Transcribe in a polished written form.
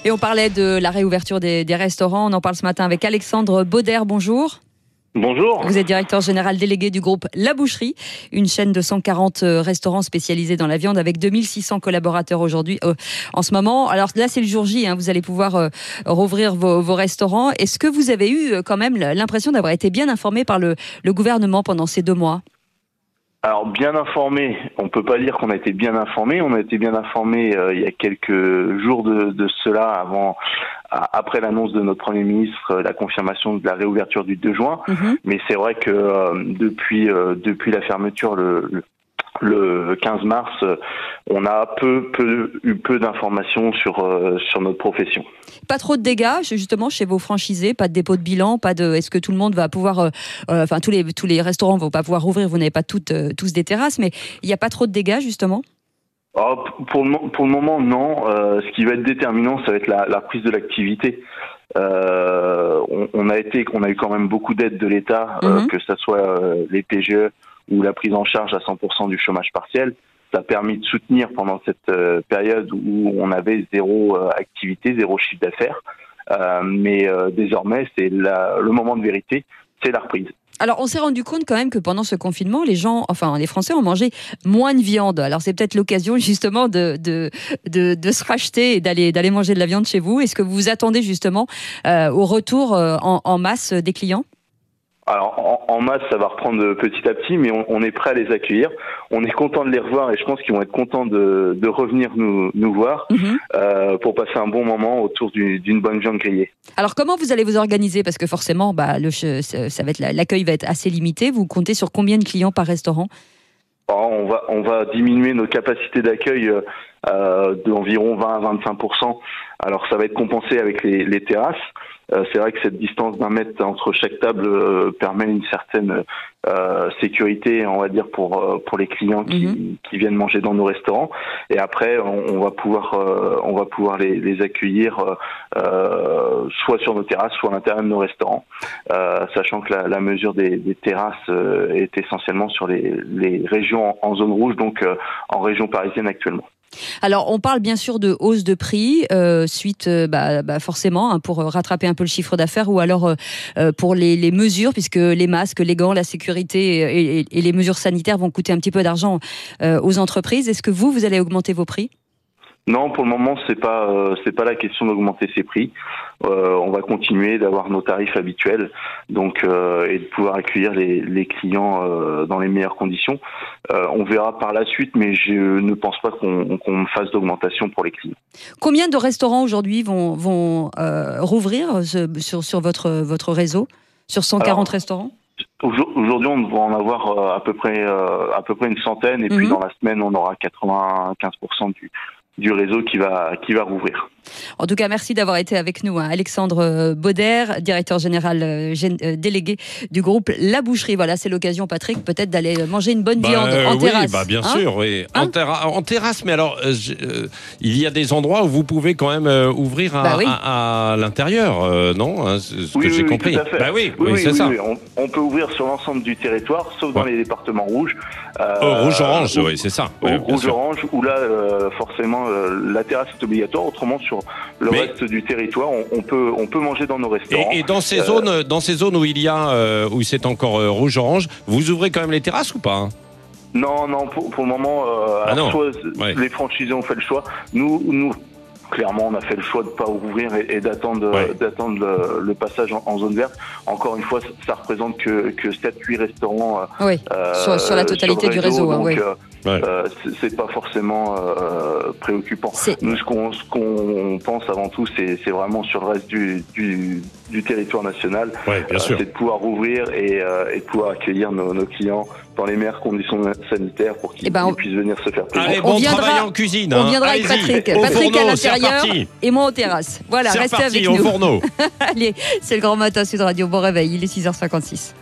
Et on parlait de la réouverture des restaurants. On en parle ce matin avec Alexandre Bauder. Bonjour. Bonjour. Vous êtes directeur général délégué du groupe La Boucherie, une chaîne de 140 restaurants spécialisés dans la viande avec 2600 collaborateurs aujourd'hui, en ce moment. Alors là, c'est le jour J, vous allez pouvoir rouvrir vos restaurants. Est-ce que vous avez eu quand même l'impression d'avoir été bien informé par le gouvernement pendant ces 2 mois ? Alors, bien informé, on peut pas dire qu'on a été bien informé. On a été bien informé il y a quelques jours de cela, après l'annonce de notre Premier ministre, la confirmation de la réouverture du 2 juin. Mais c'est vrai que depuis la fermeture le 15 mars, on a eu peu d'informations sur notre profession. Pas trop de dégâts, justement, chez vos franchisés, pas de dépôt de bilan, est-ce que tout le monde va pouvoir, tous les restaurants vont pas pouvoir rouvrir, vous n'avez pas tous des terrasses, mais il n'y a pas trop de dégâts, justement ? Pour le moment, non. Ce qui va être déterminant, ça va être la reprise de l'activité. On a eu quand même beaucoup d'aides de l'État, que ça soit les PGE ou la prise en charge à 100% du chômage partiel. Ça a permis de soutenir pendant cette période où on avait zéro activité, zéro chiffre d'affaires. Mais désormais, c'est le moment de vérité, c'est la reprise. Alors, on s'est rendu compte quand même que pendant ce confinement, les Français ont mangé moins de viande. Alors, c'est peut-être l'occasion justement de se racheter et d'aller manger de la viande chez vous. Est-ce que vous vous attendez justement au retour en masse des clients ? Alors, en masse, ça va reprendre petit à petit, mais on est prêt à les accueillir. On est content de les revoir et je pense qu'ils vont être contents de revenir nous voir pour passer un bon moment autour d'une bonne viande grillée. Alors, comment vous allez vous organiser ? Parce que forcément, l'accueil va être assez limité. Vous comptez sur combien de clients par restaurant ? On va diminuer nos capacités d'accueil d'environ 20 à 25%. Alors, ça va être compensé avec les terrasses. C'est vrai que cette distance d'1 mètre entre chaque table permet une certaine sécurité, on va dire, pour les clients qui viennent manger dans nos restaurants. Et après, on va pouvoir les accueillir soit sur nos terrasses, soit à l'intérieur de nos restaurants, sachant que la mesure des terrasses est essentiellement sur les régions en zone rouge, donc en région parisienne actuellement. Alors, on parle bien sûr de hausse de prix, suite forcément pour rattraper un peu le chiffre d'affaires, ou alors pour les mesures, puisque les masques, les gants, la sécurité et les mesures sanitaires vont coûter un petit peu d'argent aux entreprises. Est-ce que vous allez augmenter vos prix ? Non, pour le moment, c'est pas la question d'augmenter ses prix. On va continuer d'avoir nos tarifs habituels, donc et de pouvoir accueillir les clients dans les meilleures conditions. On verra par la suite, mais je ne pense pas qu'on fasse d'augmentation pour les clients. Combien de restaurants aujourd'hui vont rouvrir sur votre réseau, sur 140 restaurants ? Aujourd'hui, on devrait en avoir à peu près une centaine, et puis dans la semaine, on aura 95% du réseau qui va rouvrir. En tout cas, merci d'avoir été avec nous, Alexandre Bauder, directeur général délégué du groupe La Boucherie. Voilà, c'est l'occasion, Patrick, peut-être d'aller manger une bonne viande en terrasse. Oui, bien sûr, oui. En terrasse, mais alors, il y a des endroits où vous pouvez quand même ouvrir à l'intérieur, non ? C'est ce que j'ai compris. Tout à fait. Oui, c'est ça. Oui. On peut ouvrir sur l'ensemble du territoire, sauf dans les départements rouges. Rouge-orange, oui, c'est ça. Rouge-orange, où là, forcément, la terrasse est obligatoire. Autrement, sur le reste du territoire, on peut manger dans nos restaurants. Et dans ces zones où il y a où c'est encore rouge-orange, vous ouvrez quand même les terrasses ou pas ? Non, pour le moment, les franchisés ont fait le choix. Nous, clairement, on a fait le choix de ne pas ouvrir et d'attendre le passage en zone verte. Encore une fois, ça représente que 7-8 restaurants sur la totalité du réseau. Donc, c'est pas forcément préoccupant. Nous, ce qu'on pense avant tout, c'est vraiment sur le reste du territoire national. C'est de pouvoir rouvrir et de pouvoir accueillir nos clients dans les meilleures conditions sanitaires pour qu'ils puissent venir se faire plaisir. Allez, bon travail en cuisine. On viendra avec Patrick. Patrick à l'intérieur et moi aux terrasses. Voilà, restez avec nous. Au fourneau. Allez, c'est le Grand Matin Sud Radio. Bon réveil, il est 6h56.